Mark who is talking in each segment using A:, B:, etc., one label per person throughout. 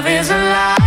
A: love is alive.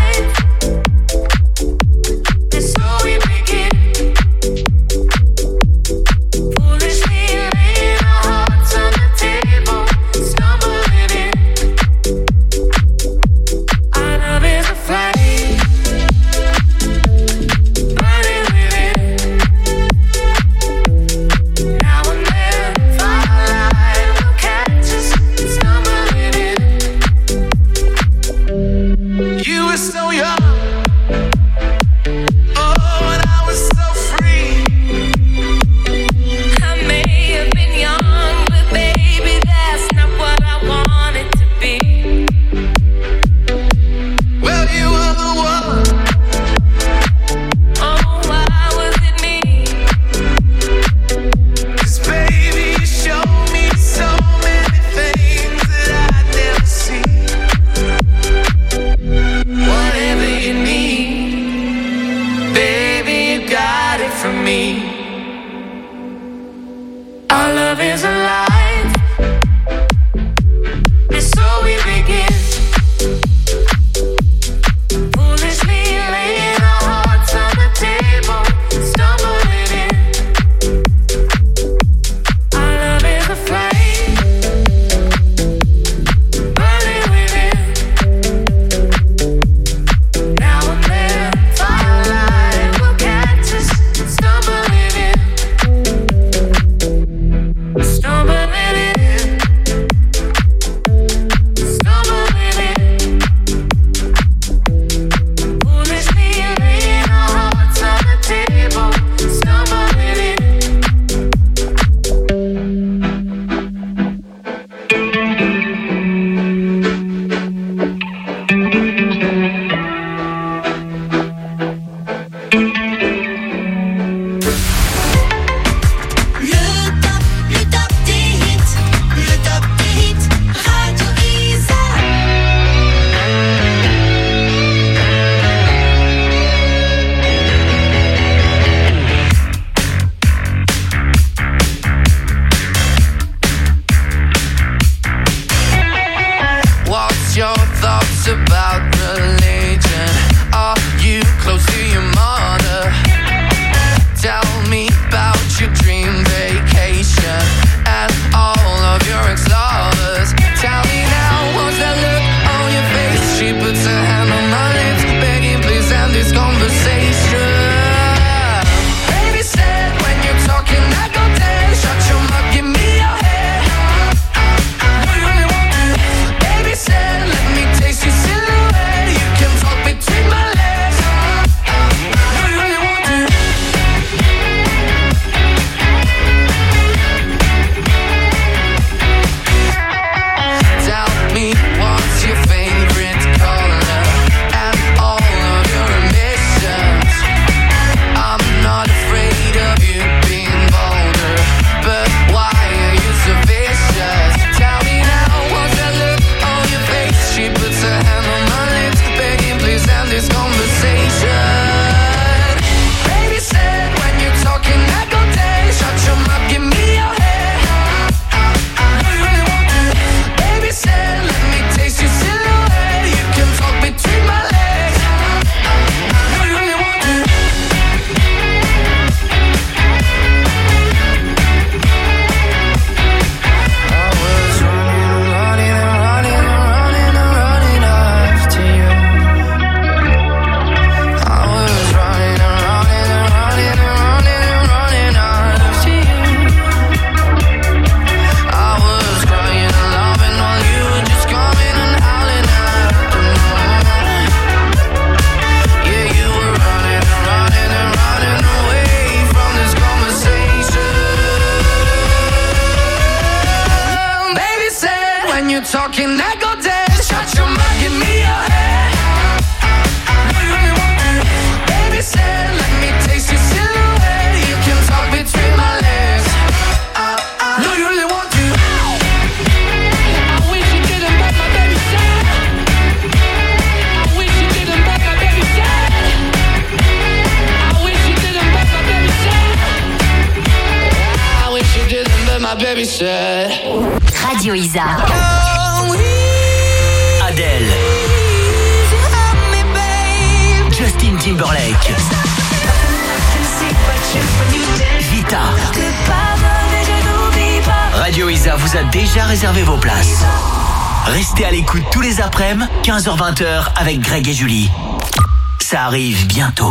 B: Radio Isa. Adèle.
A: Timberlake. Vita. Radio Isa vous a déjà réservé vos places. Restez à l'écoute tous les après-midi, 15h-20h avec Greg et Julie. Ça arrive bientôt.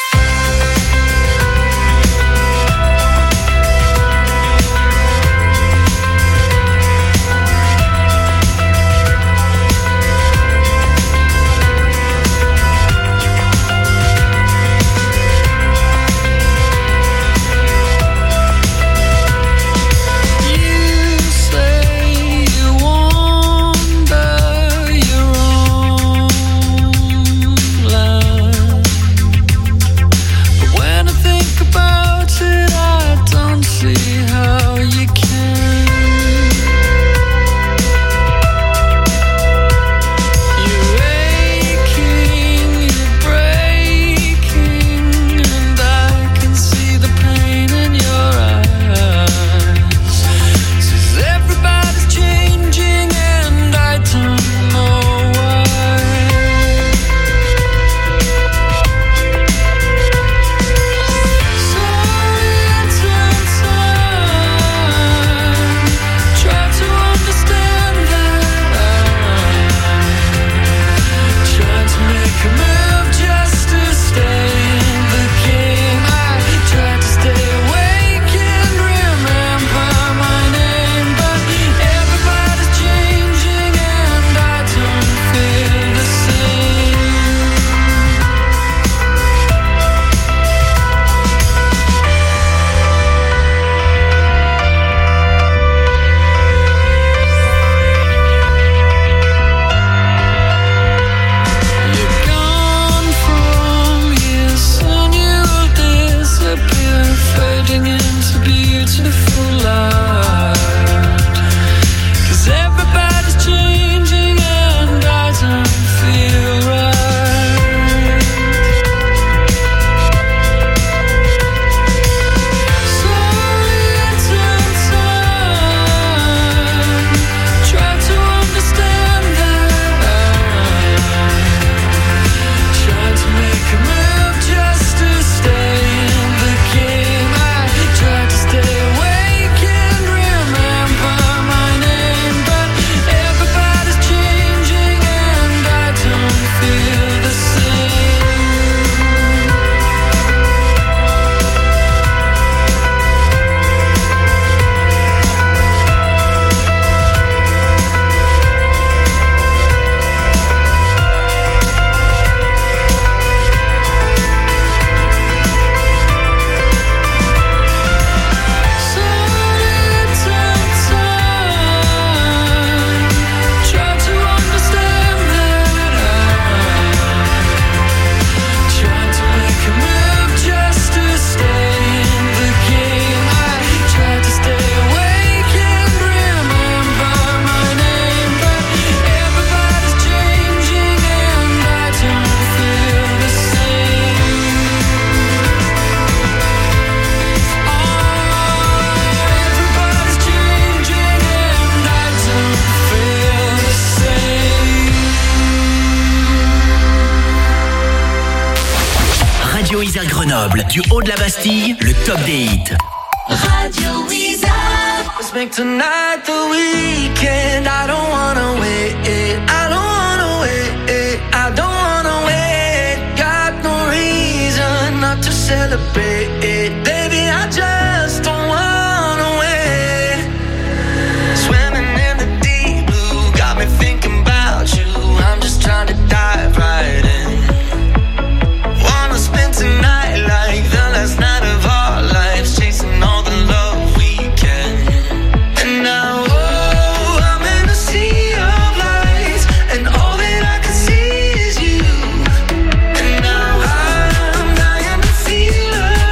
B: Du haut de la Bastille, le top des hits.
C: Radio Isa. Let's make tonight the weekend. I don't wanna wait. I don't wanna wait. I don't wanna wait. Got no reason not to celebrate. Baby, I just don't wanna wait. Swimming in the deep blue, got me thinking about you. I'm just trying to dive right in. Wanna spend tonight like the last night of our lives, chasing all the love we can. And now, oh, I'm in a sea of lights, and all that I can see is you. And now I'm dying to feel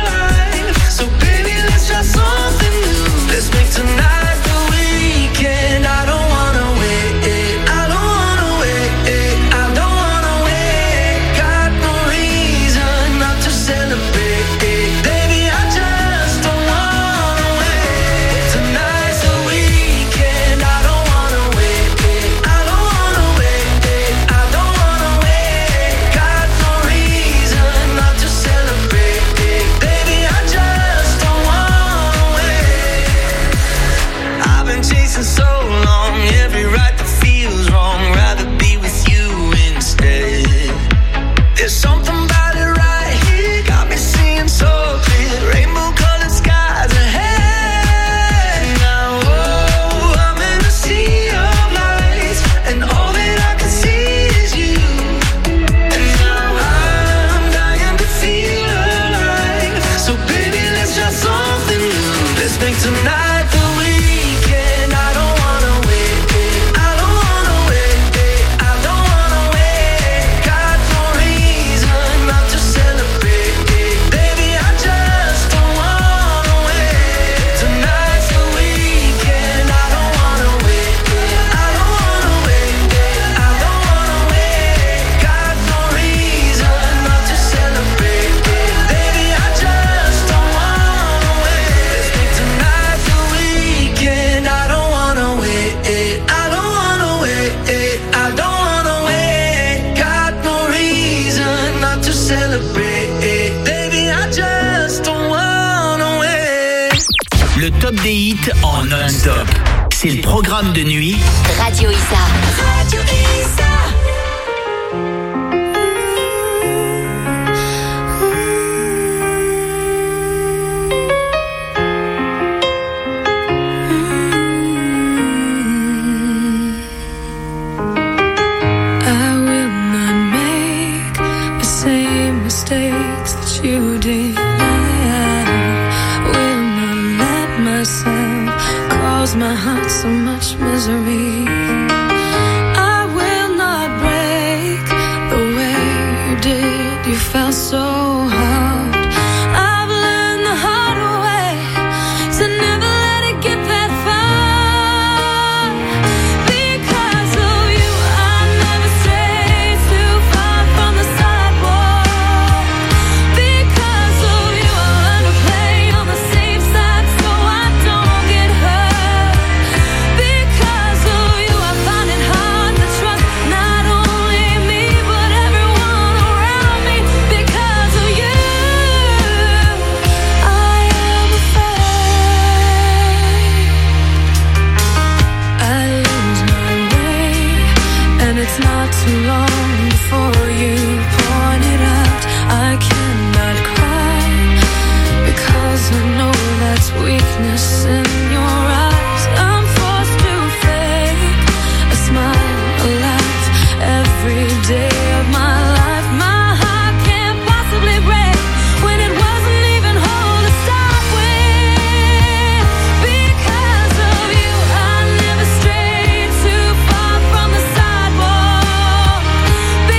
A: top des hits en non-stop. C'est le programme de nuit
D: Radio Isa.
C: Radio Isa.
E: Mistakes that you did. I will not let myself cause my heart so much misery. I will not break the way you did. You felt so hard. I've learned the hard way to never let it get that far. Because of you, I never strayed too far from the sidewalk. Because of you, I learned to play on the safe side so I don't get hurt. Because of you, I find it hard to trust not only me but everyone around me. Because of you, I am afraid I lose my way, and it's not too long before you point it out. I cannot cry because I know that's weakness in your eyes. I'm forced to fake a smile, a laugh every day of my life. My heart can't possibly break when it wasn't even whole to start with. Because of you, I never strayed too far from the sidewalk.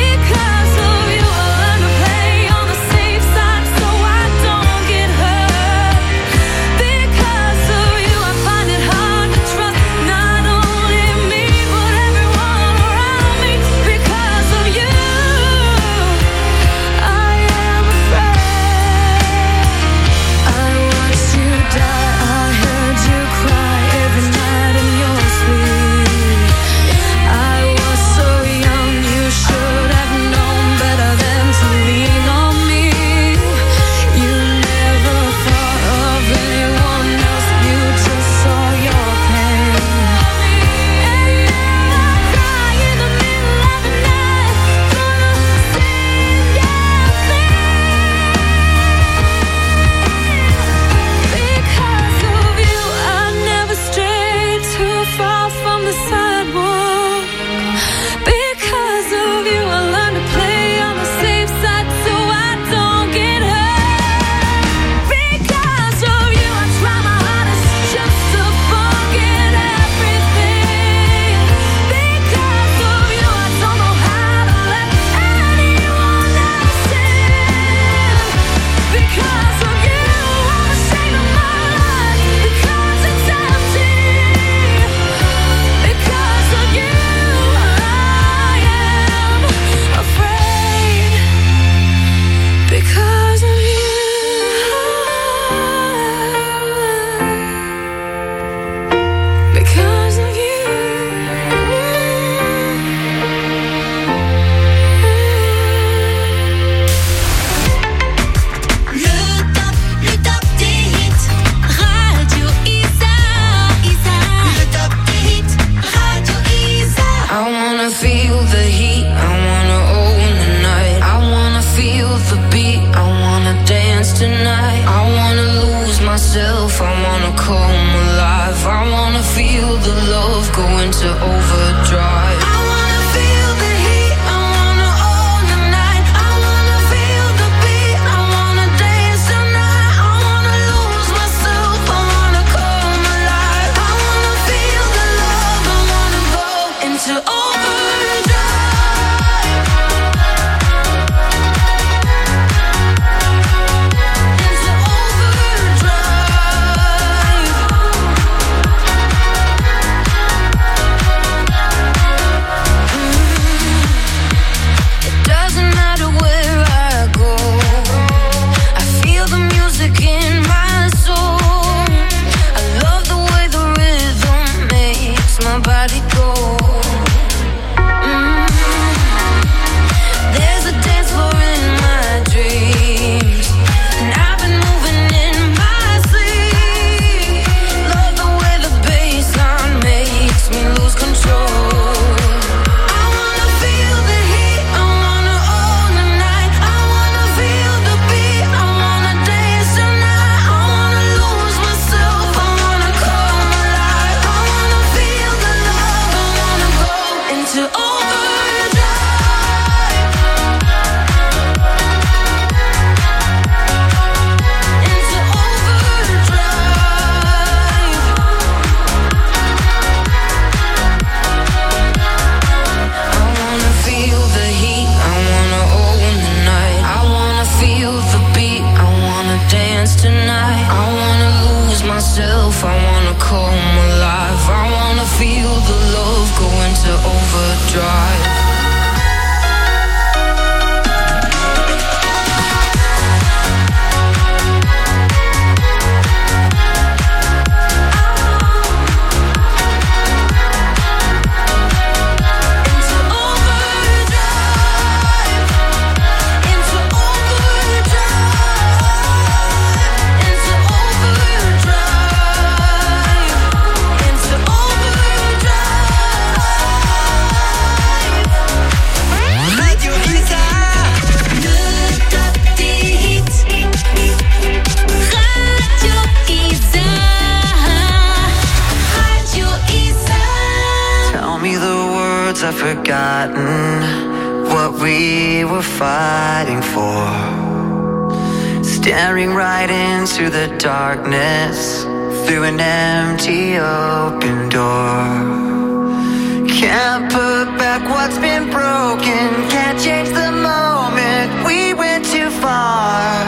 C: told me the words I've forgotten, what we were fighting for. Staring right into the darkness through an empty open door. Can't put back what's been broken, can't change the moment we went too far.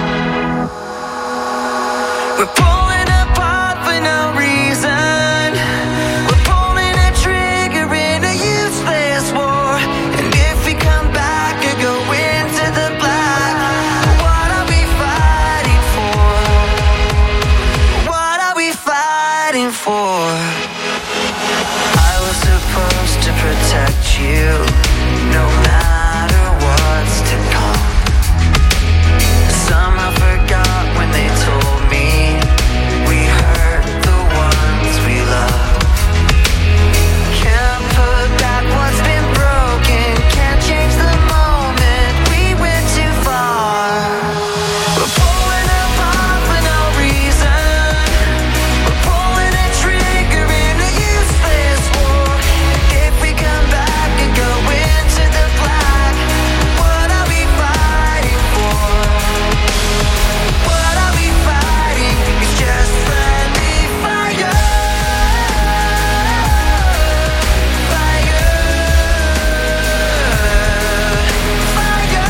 C: We're pulling apart for no reason. We're pulling a trigger in a useless war. And if we come back or go into the black, what are we fighting for? What are we fighting for? I was supposed to protect you, no matter what's to come. Somehow forgot when they told me we hurt the ones we love. Can't put back what's been broken, can't change the moment we went too far. We're pulling apart for no reason. We're pulling a trigger in a useless war. If we come back and go into the black, what are we fighting for? What are we fighting? It's just friendly fire. Fire. Fire.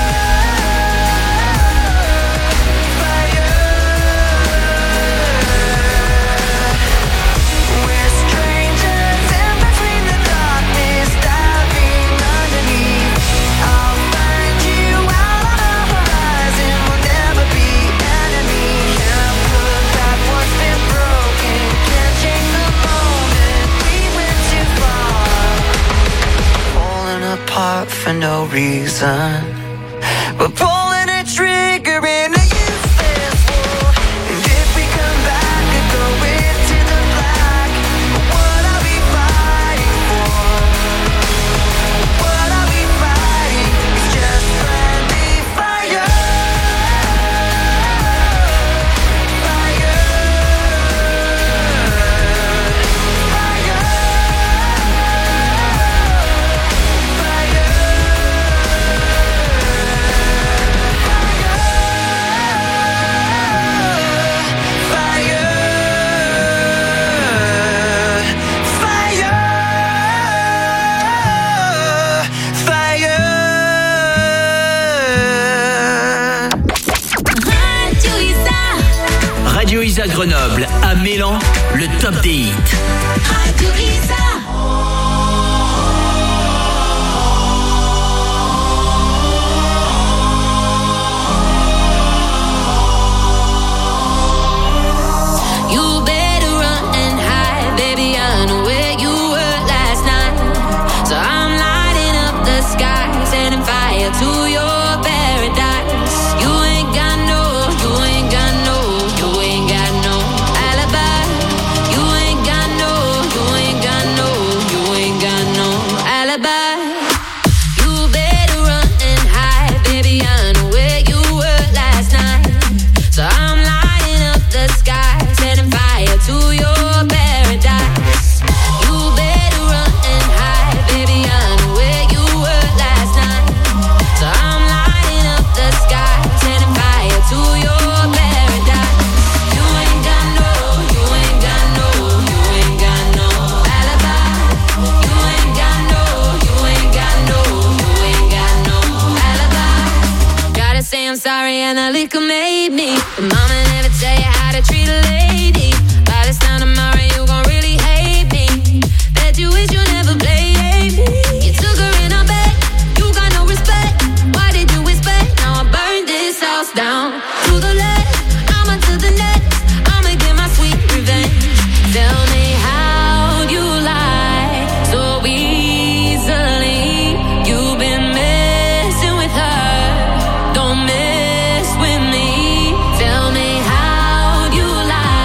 C: Fire. We're strangers in between the darkness, diving underneath. I'll find you out on the horizon. We'll never be enemies. Can't put back what's been broken, can't change the moment we went too far. Falling apart for no reason. We're pulling a trigger in a useless war. And if we come back and go into the black, what are we fighting for? What are we fighting? It's just friendly fire. Fire. Fire.
B: Radio Isa Grenoble à Mélan, le top des hits.
E: Radio Isa. You better run and hide, baby. I know where you were last night. So I'm lighting up the sky, setting fire to your paradise. You ain't got no, you ain't got no, you ain't got no alibi. You ain't got no, you ain't got no, you ain't got no alibi. You better run and hide, baby. I know where you were last night. So I'm lighting up the sky, setting fire to your paradise. You better run and hide, baby. I know where you were last night. So I'm lighting up the sky, setting fire to your paradise. You ain't got no, you ain't got no, you ain't got no alibi. You ain't got no, you ain't got no, you ain't got no alibi. Gotta say I'm sorry and the liquor made me. But mama never tell you how to treat a lady. By this time tomorrow you gon' really hate me. Bet you wish you never played me. You took her in her bed, you got no respect. Why did you expect? Now I burned this house down. To the left, I'ma to the next. I'ma get my sweet revenge. Tell me how you lie so easily. You've been messing with her, don't mess with me. Tell me how you lie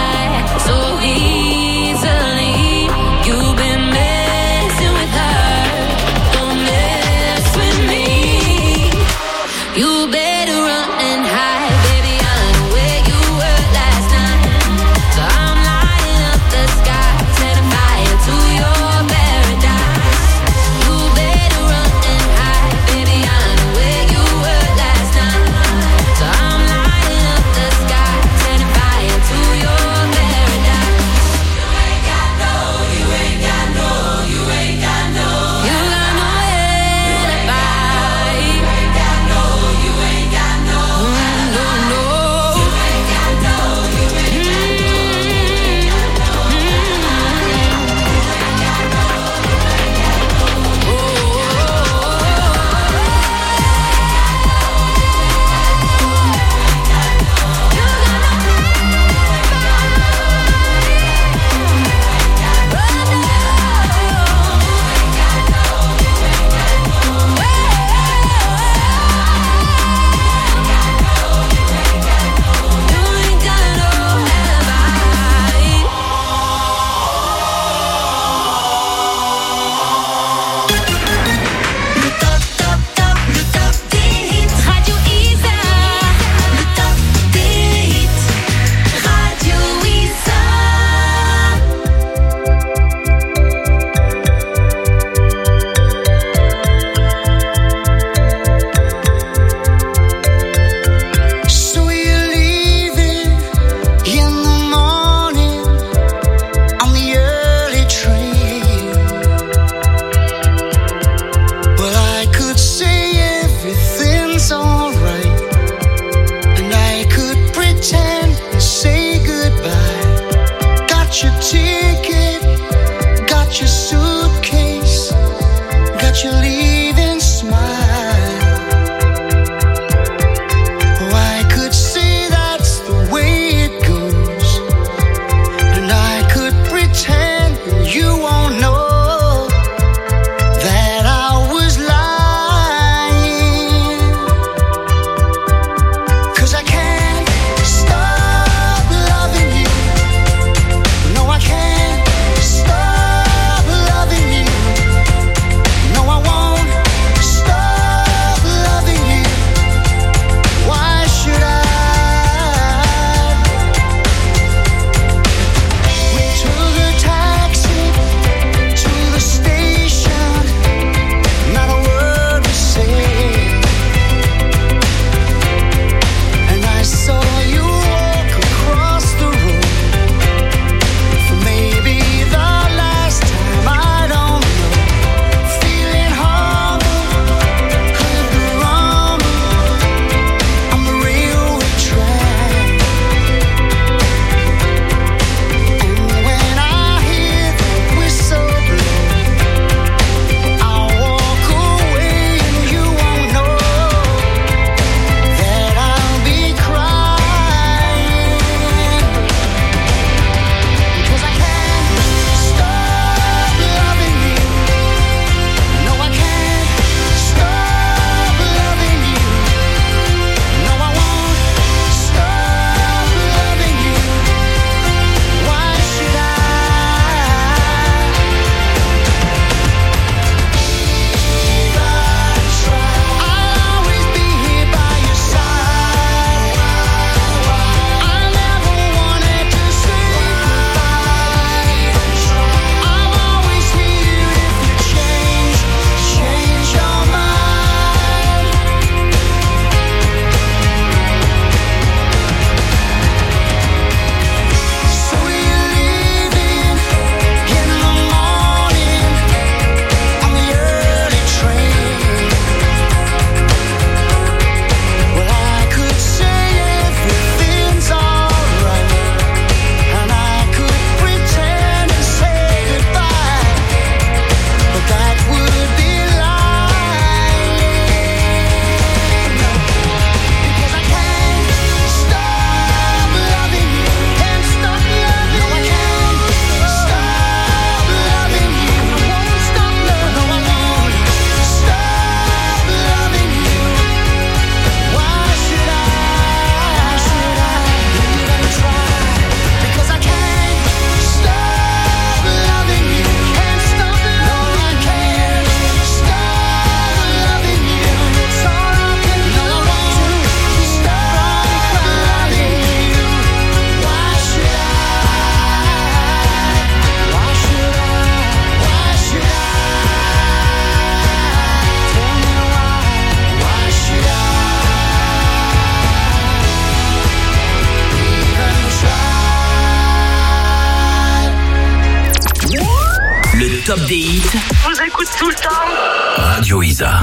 B: top des hits.
D: Je vous écoute tout le temps.
B: Radio Isa.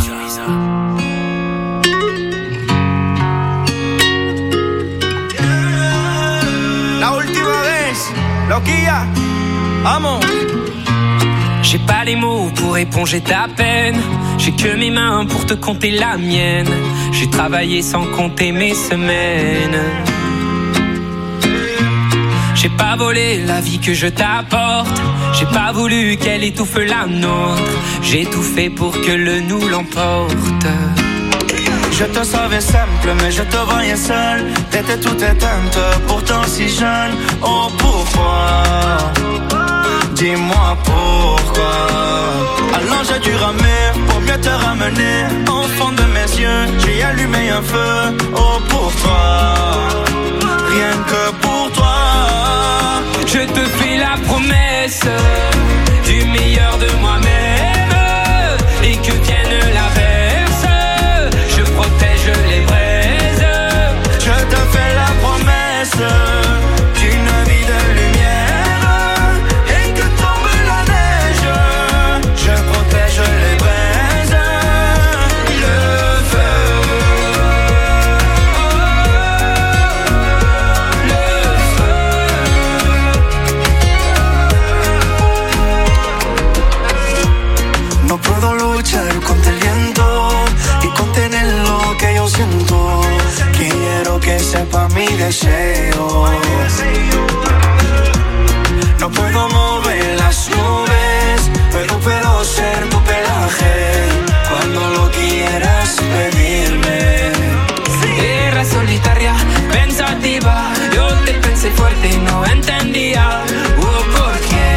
F: La última vez, loquilla, vamos.
G: J'ai pas les mots pour éponger ta peine. J'ai que mes mains pour te compter la mienne. J'ai travaillé sans compter mes semaines. J'ai pas volé la vie que je t'apporte. J'ai pas voulu qu'elle étouffe la nôtre. J'ai tout fait pour que le nous l'emporte.
F: Je te savais simple, mais je te voyais seul. T'étais toute éteinte, pourtant si jeune. Oh pourquoi? Dis-moi pourquoi. Alors j'ai dû ramer pour mieux te ramener. Au fond de mes yeux, j'ai allumé un feu. Oh pour toi, rien que pour toi.
G: Je te fais la promesse du meilleur de moi-même. Et que vienne l'averse, je protège les braises.
F: Je te fais la promesse d'une vie de lumière. Et que tombe la neige, je protège les braises. Le feu, le feu. No puedo luchar contra el viento y contener lo que yo siento. Quiero que sepa mi deseo. No puedo mover las nubes, pero puedo ser tu pelaje cuando lo quieras pedirme.
G: Era solitaria, pensativa. Yo te pensé fuerte y no entendía. ¿Por qué?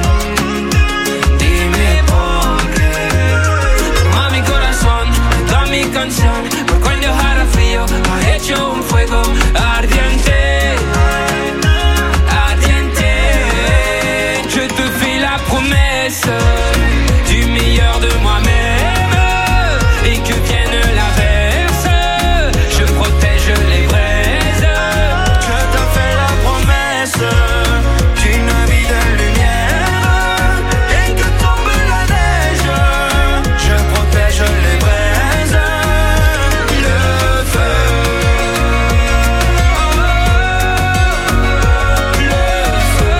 G: Dime por qué. Toma mi corazón, toda mi canción. Por cuando dejara frío, ha hecho un fuego ardiente. Ardiente. Je te fais la promesse du meilleur de moi-même. Et que vienne l'averse, je protège les braises.
F: Je te fais la promesse d'une vie de lumière. Et que tombe la neige, je protège les braises. Le feu, le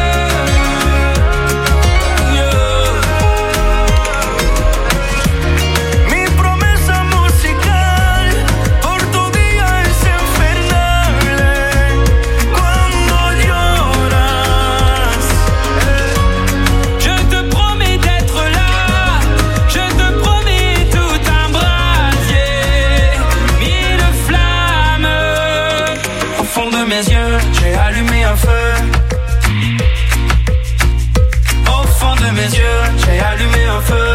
F: feu. Mi promesa musical por tu día es infernal. Cuando lloras,
G: Je te promets d'être là. Je te promets tout un brasier. Mille flammes.
F: au fond de mes yeux, j'ai allumé un feu. Au fond de mes yeux, j'ai allumé un feu.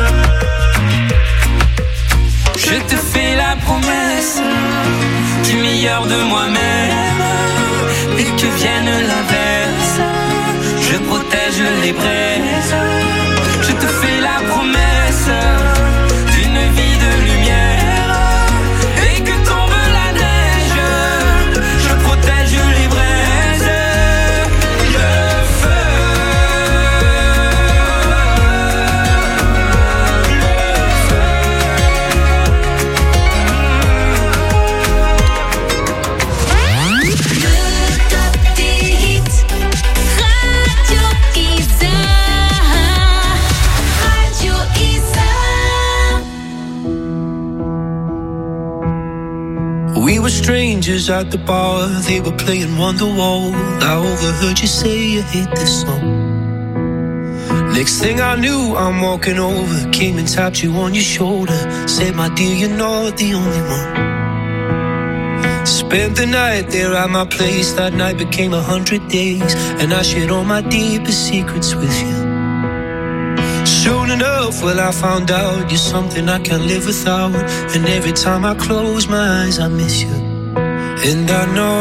G: Je te fais la promesse du meilleur de moi-même. Et que vienne l'averse, je protège les braises. Je te fais la promesse d'une vie de lumière. Et que tombe la neige, je protège les braises. Le feu,
H: We were strangers at the bar, they were playing Wonderwall. I overheard you say you hate this song. Next thing I knew, I'm walking over, came and tapped you on your shoulder. Said, my dear, you're not the only one. Spent the night there at my place, that night became 100 days. And I shared all my deepest secrets with you. Soon enough, well, I found out you're something I can't live without. And every time I close my eyes, I miss you. And I know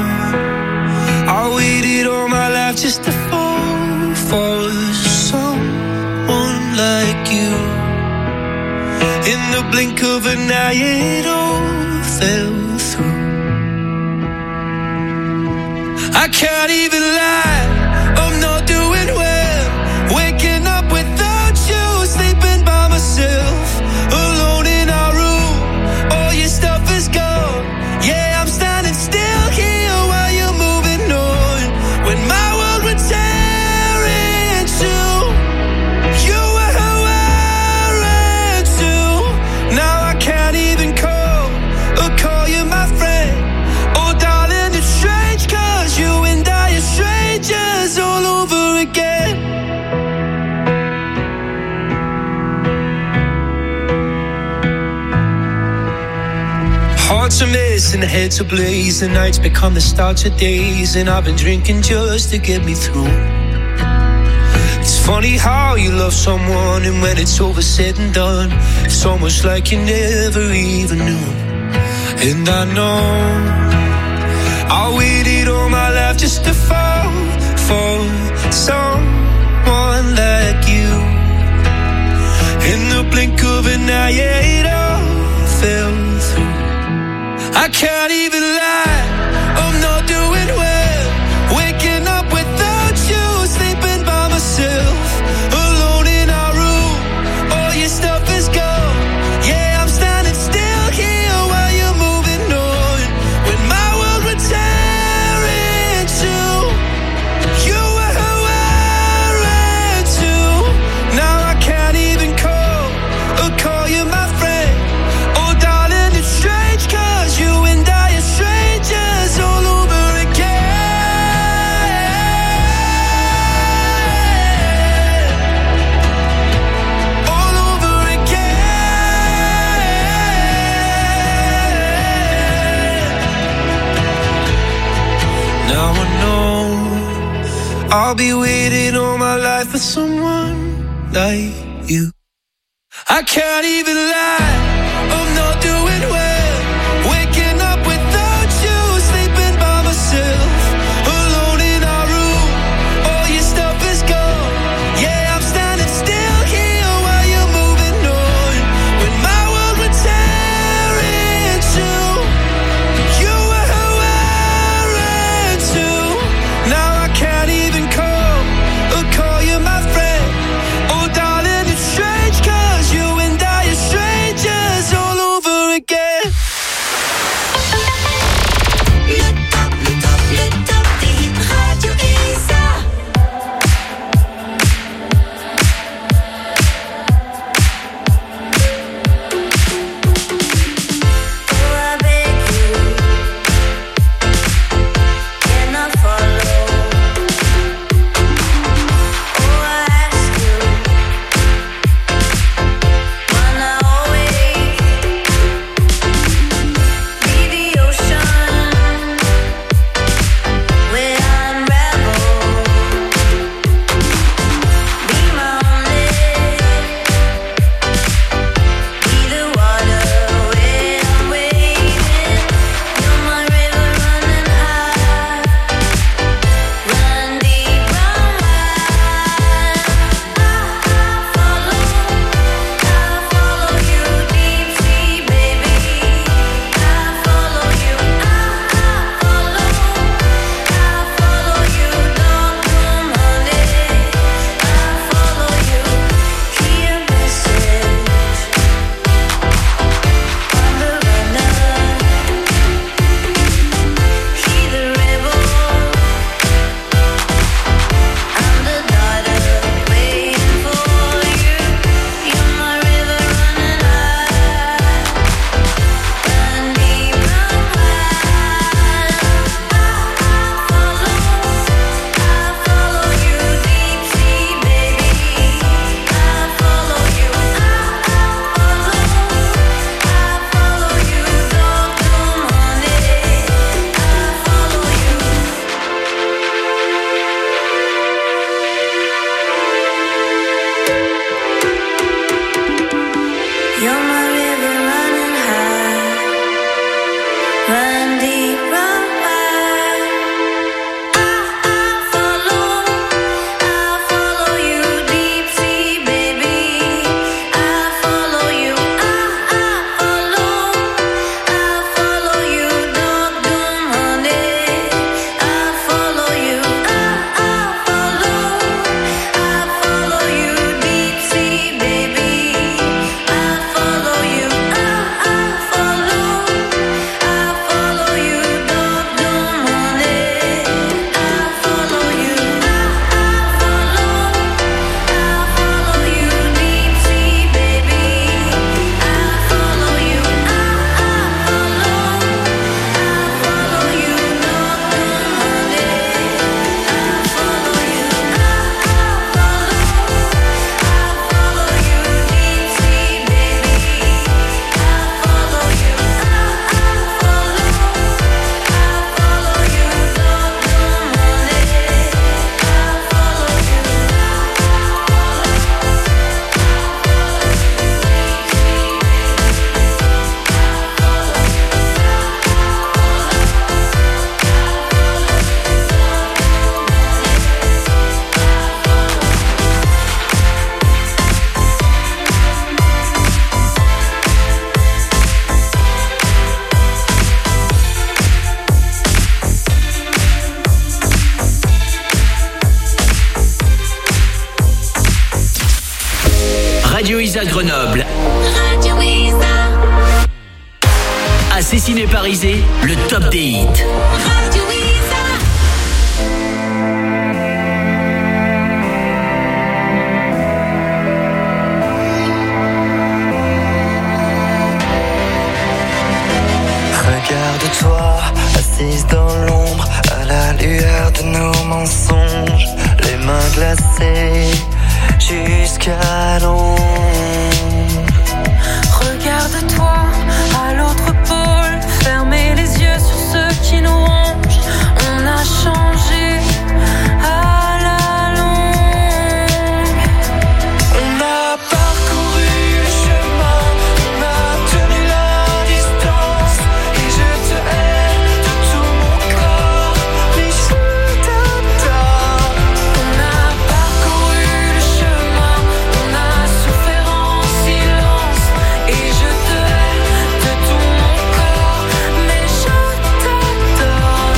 H: I waited all my life just to fall for someone like you. In the blink of an eye, it all fell through. I can't even lie, I'm not doing well. Waking up without you Hearts a mess and heads ablaze. The nights become the start of days, and I've been drinking just to get me through. It's funny how you love someone, and when it's over said and done, it's almost like you never even knew. And I know I waited all my life just to fall for someone like you. In the blink of an eye, yeah, it all fell through. I can't even lie, I'm not doing well. Waking up without you, sleeping by myself, alone in our room, all your stuff is gone. Yeah, I'm standing still here while you're moving on. When my world would tear into, you were who I ran to. Now I can't even call you my friend. Oh darling, it's strange, cause you and I are strangers all over again. All over again. Now I know I'll be waiting all my life for someone like you. I can't even lie, I'm not doing well. Waking up without you, sleeping by myself, alone in our room, all your stuff is gone. Yeah, I'm standing still here while you're moving on. When my world would tear into, you were who I ran to. Now I can't even call you my friend. Oh darling, it's strange, cause you and I are strangers all over
B: Grenoble.
E: Radio Isa.
B: À Cessiné-Parisé, le top des hits.
E: Radio Isa.
F: Regarde-toi, assise dans l'ombre, à la lueur de nos mensonges, les mains glacées jusqu'à l'ombre.
E: Regarde-toi à l'autre pôle, fermez les yeux sur ceux qui nous rongent. On a changé à la longue.
F: On a parcouru le chemin, on a tenu la distance, et je te hais de tout mon corps, mais je t'adore.
E: On a parcouru le chemin, on a souffert en silence, et je te hais de tout mon corps, mais je t'adore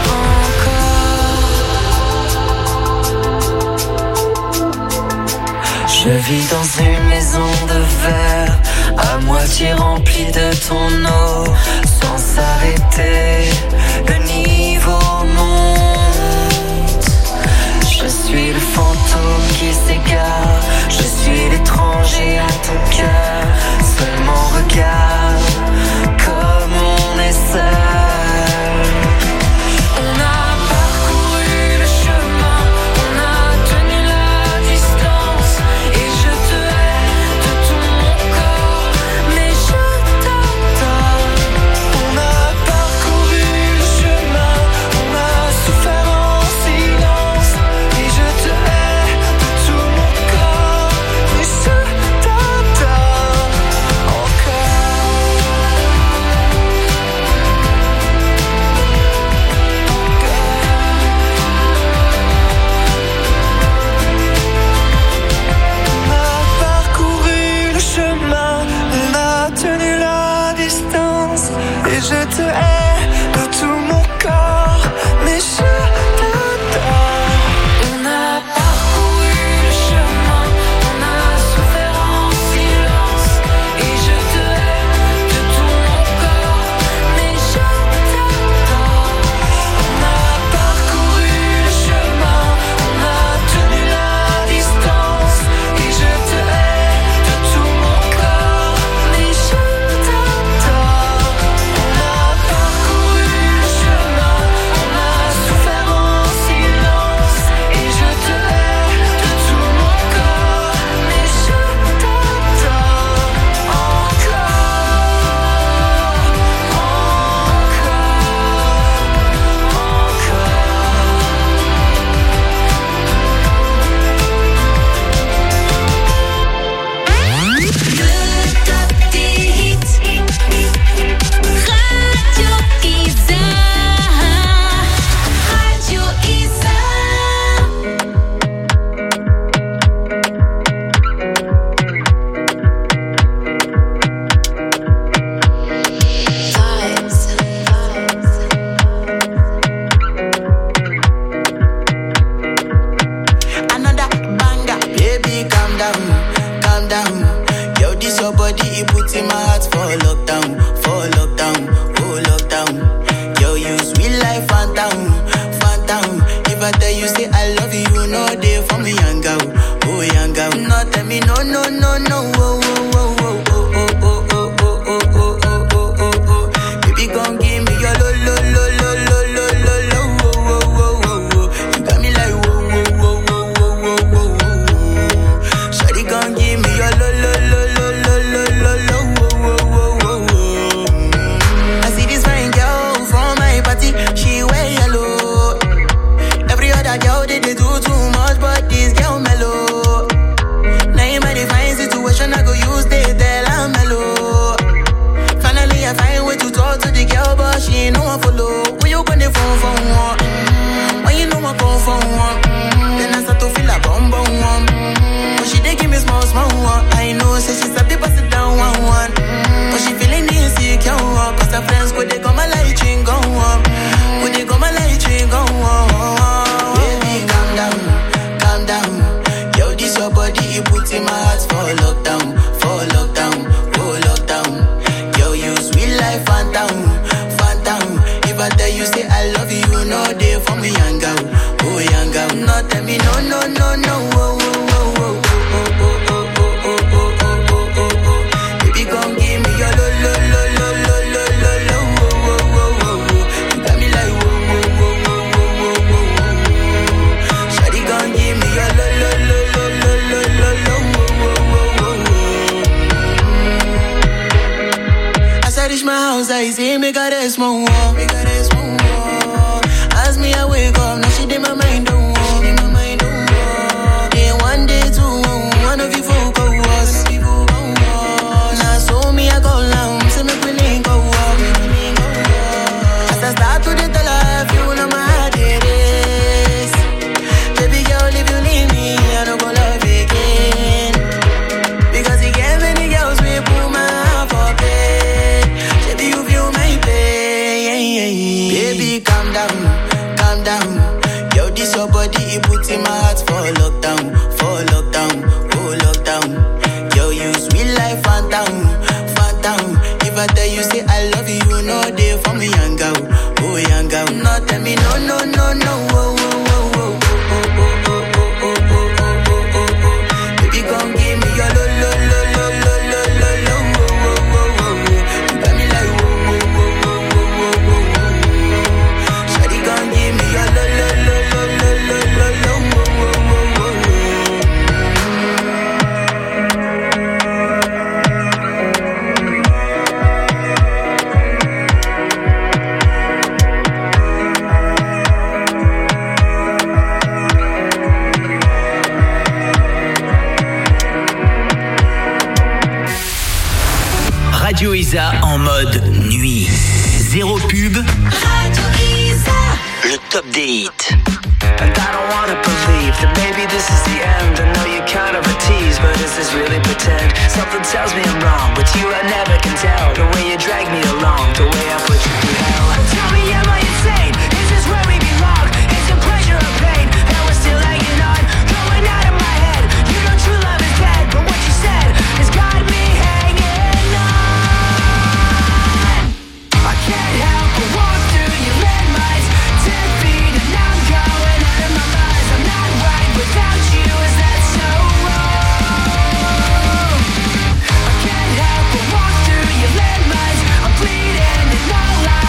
E: encore.
F: Je vis dans une maison de verre, à moitié remplie de ton eau, sans s'arrêter, le niveau monte. Je suis le fantôme qui s'égare, je suis l'étranger à ton cœur. Seulement regarde comme on est seul.
E: On a parcouru le chemin, on a tenu la distance, et je te hais de tout mon corps, mais je t'adore.
F: On a parcouru le chemin, on a souffert en silence, et je te hais de tout mon corps, mais je t'adore encore. On a parcouru le chemin, on a tenu la distance, et je te hais de tout mon corps, mais je t'adore.
E: On a parcouru le chemin, on a souffert en silence, et je te hais de tout mon corps, mais je t'adore.
F: On a parcouru le chemin, on a tenu la distance, et je te hais de tout mon corps, mais je t'adore. On a parcouru le chemin, on a souffert en silence, et je te hais de tout mon corps, mais je t'adore encore.
E: Le top des hits. Radio Isa. Radio Isa.
F: Another banger, baby, calm down, calm down. Yo, this your body, it puts in my heart for lockdown, oh lockdown. Yo, you sweet life, phantom, phantom. If I tell you say I love you, you know they for me, young girl, oh young girl. No, tell me no, no, no, no, oh, oh, oh, oh, oh, oh, oh, oh, oh, oh, oh, oh, oh, oh. Baby, gon' give me your lo, lo, lo, lo, lo, lo, lo, lo, oh, oh, oh, oh, oh. You got me like whoa, whoa, whoa, whoa, whoa, whoa, whoa, whoa. Shawty gon' give me your lo, lo, lo, lo, lo, lo, lo, lo, oh, oh, oh, oh, oh.
I: reach my house, I see me got a small wall. As me I wake up, now she did my mind don't walk. Then one day two, one of you folk go was. Now so me I go down, say me we link go walk. As I start to the life, you know my heart it is. Baby girl, if you leave me, I don't go love again. Because you get many girls, we put my heart for bed. Baby, you feel my pain. Baby, calm down. Yo, this your body, it puts in my heart for lockdown, oh lockdown. Yo, you sweet life, phantom. If I tell you say I love you, you know they for me young girl, oh young girl. No tell me no, oh. Baby, gon' give me your lo. You got me like whoa. Shawty gon' give me your lo.
B: Radio Isa en mode nuit. Zéro pub.
C: Radio Isa.
B: Le top des hits.
J: And I don't wanna believe that maybe this is the end. I know you're kind of a tease, but is this really pretend? Something tells me I'm wrong, but you I never can tell. The way you drag me along, the way I put you through hell. Tell me, am I insane? Is this where we belong? Is it pleasure or pain? And we're still hanging on, going out of my head. You know true love is dead, but what you said has got me hanging on. I can't help but walk through your landmines, 10 feet and I'm going out of my mind. I'm not right without you, is that so wrong? I can't help but walk through your landmines, I'm bleeding and all I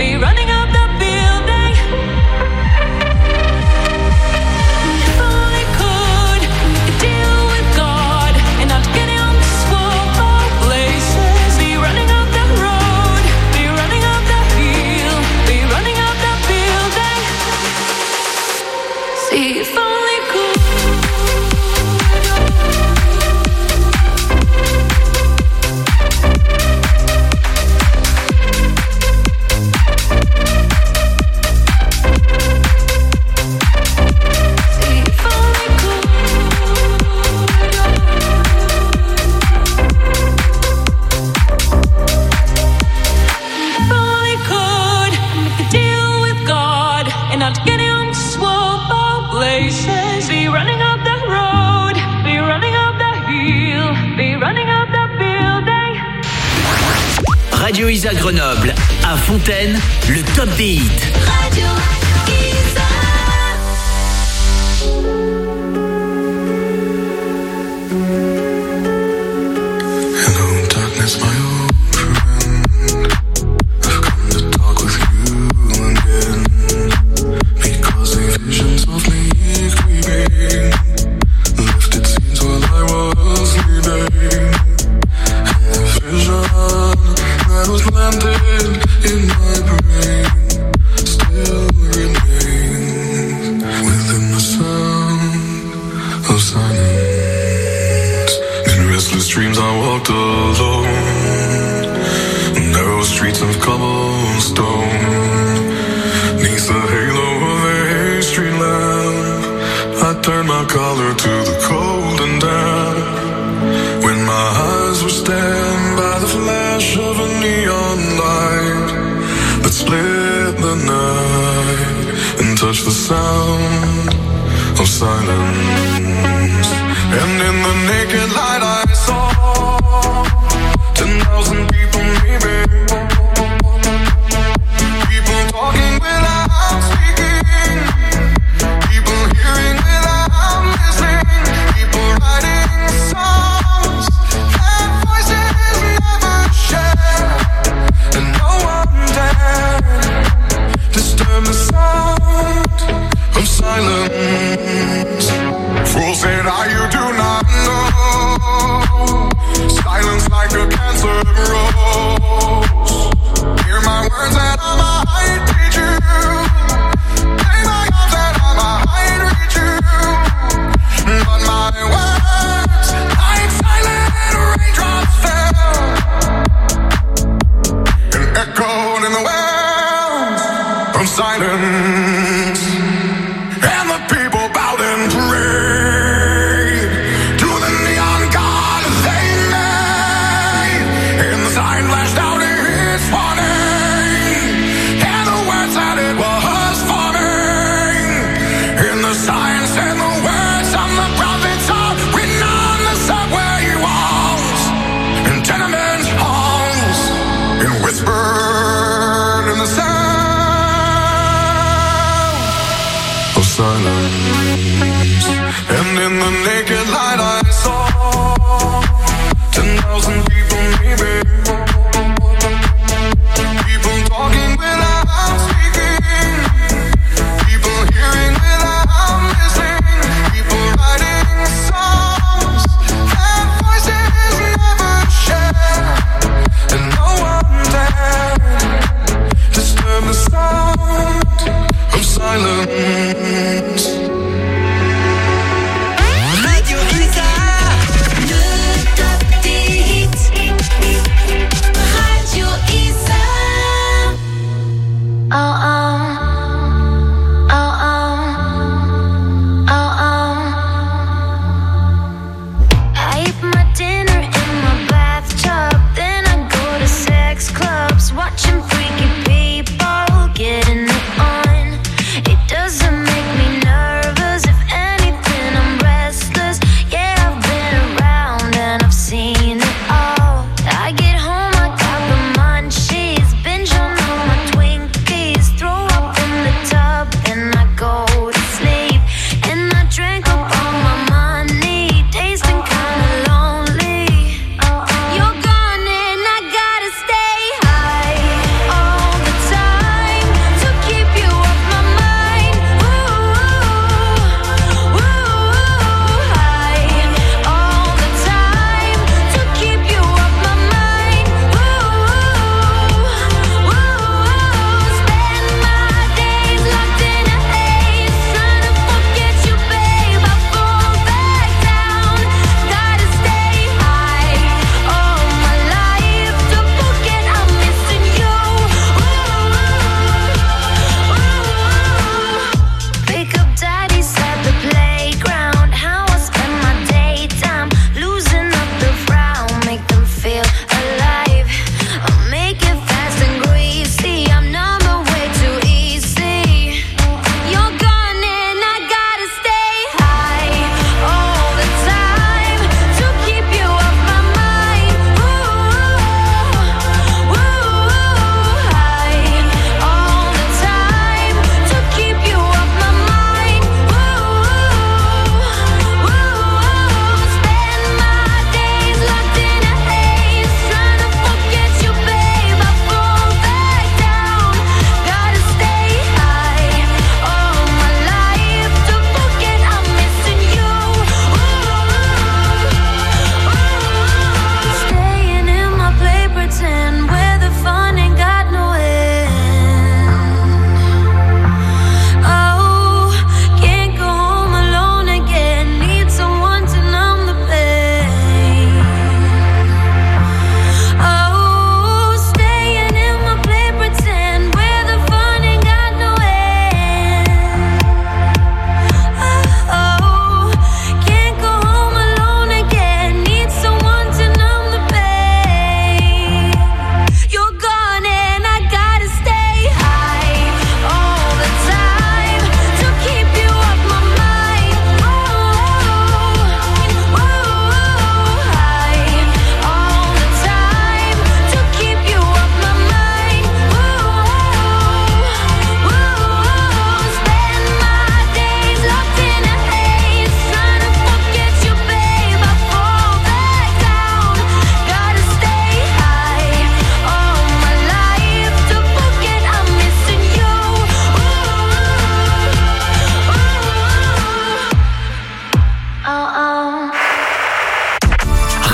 E: be running up the building. If only could deal with God and not get on the swamp places. Be running up the road, be running up the hill, be running up the building. See if only could.
B: Radio Isa Grenoble, à Fontaine, le top des hits.
E: Radio Isa.
K: Hello, darkness, my old friend. I've come to talk with you again, because the visions of me creeping lifted scenes while I was sleeping, and the vision that was planted in my brain still remains within the sound of silence. In restless dreams I walked alone, narrow streets of cobblestone, neath the halo of a street lamp. I turned my collar to the cold and damp, when my eyes were stabbed by the flash of a neon light that split the night and touched the sound of silence. And in the naked light I saw 10,000 people maybe, people talking without speaking, people hearing without listening, people writing songs that voices never share, and no one dared disturb the sound of silence. Fool said you do not know, silence like a cancer grows. Hear my words and I might teach you, play my arms and I might reach you, but my words like silent raindrops fell and echoed in the wells of silence. And the people bowed and prayed to the neon god they made, and the sign flashed out its warning, and the words that it was forming, and the sign said the words of the prophets are written on the subway walls and tenement halls, and whispered in the sound of silence. And in the naked light I saw 10,000 people maybe, people talking without speaking, people hearing without listening, people writing songs that voices never share, and no one dared disturb the sound of silence.
C: Radio Isa, le top des hits. Radio Isa. Oh oh, oh oh, oh oh. I eat my dinner in my bathtub, then I go to sex clubs, watching freaky people getting it on. It doesn't make me nervous, if anything I'm restless. Yeah, I've been around and I've seen it all. I get home, I got the munchies, binge on all my Twinkies, throw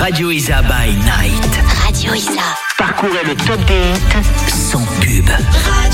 B: Radio Isa by Night.
L: Radio Isa.
B: Parcourez le top des hits sans pub.